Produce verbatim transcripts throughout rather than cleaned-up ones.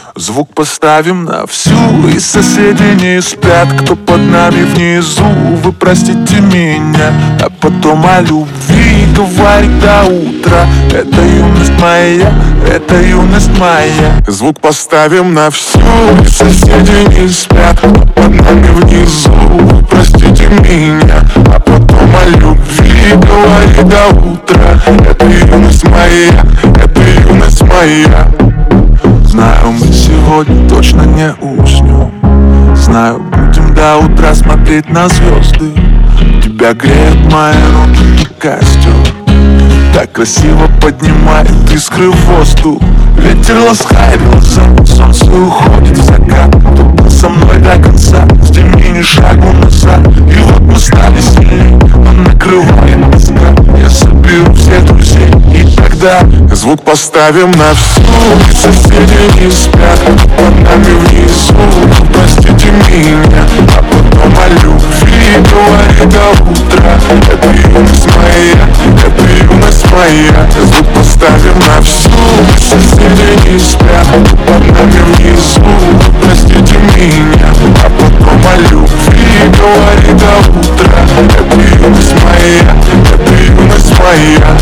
Звук поставим на всю, и соседи не спят. Кто под нами внизу, вы простите меня. А потом о любви говорит до утра. Это юность моя, это юность моя. Звук поставим на всю, и соседи не спят. Кто под нами внизу, вы простите меня. А потом о любви говорит до утра. Это юность моя, это юность моя. Знаю, мы сегодня точно не уснем. Знаю, будем до утра смотреть на звезды. Тебя греет мои руки и костер. Так красиво поднимает искры в воздух. Ветер ласкает глаза, солнце уходит в закат. Кто был со мной до конца, жди ни шагу назад. И вот мы стали сильней, но накрывает тоска. Я соберу всех друзей, и тогда звук поставим на всю, и соседи не спят. Под нами внизу, простите меня. А потом о любви говорит до утра. Это юность моя, это юность моя. Звук поставим на всю, и соседи не спят. Под нами внизу, простите меня. А потом о любви говорит до утра. Это юность моя, это юность моя.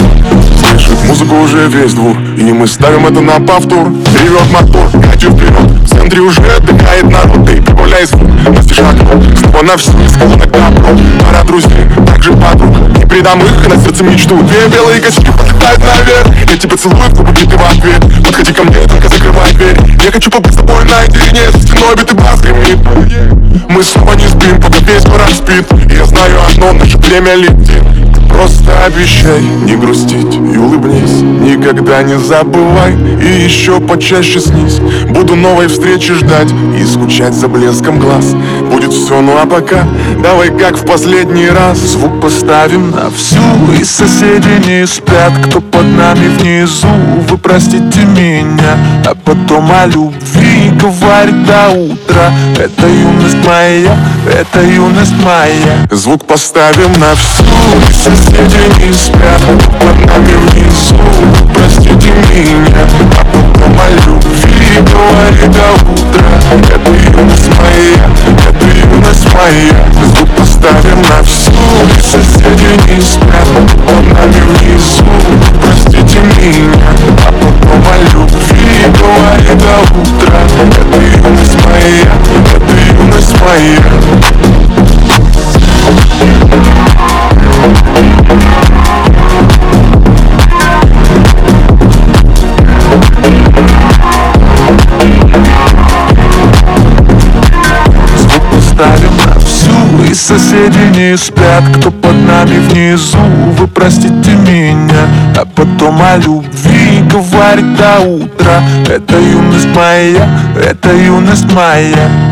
Слышит музыку уже весь двор, и мы ставим это на повтор. Ревет мотор, хочу вперед. В центре уже отдыхает народ. Ты прибавляй звук, настишь окно. Снова на всю из колонок добро. Пара друзей, также подруг. Не предам их, на сердце мечту. Две белые качки подлетают наверх. Я тебя целую в губы, ты в ответ. Подходи ко мне, только закрывай дверь. Я хочу побыть с тобой наедине. За стеной битый бас гремит. Мы снова не спим, пока весь город спит. И я знаю одно, наше время летит. Просто обещай не грустить и улыбнись. Никогда не забывай и еще почаще снись. Буду новой встречи ждать и скучать за блеском глаз. Будет все, ну а пока давай как в последний раз. Звук поставим на всю, и соседи не спят. Кто под нами внизу, вы простите меня. А потом о любви говорит до утра. Это юность моя, это юность моя. Звук поставим на всю, и соседи не спят. Под нами внизу, простите меня. А потом о любви говорит до утра. Это юность моя, это юность моя. Звук поставим на всю, и соседи не спят. Под нами внизу, простите меня. А потом о любви говорит до утра. Это юность моя, это юность моя. Ставим на всю, и соседи не спят. Кто под нами внизу, вы простите меня. А потом о любви говорит до утра. Это юность моя, это юность моя.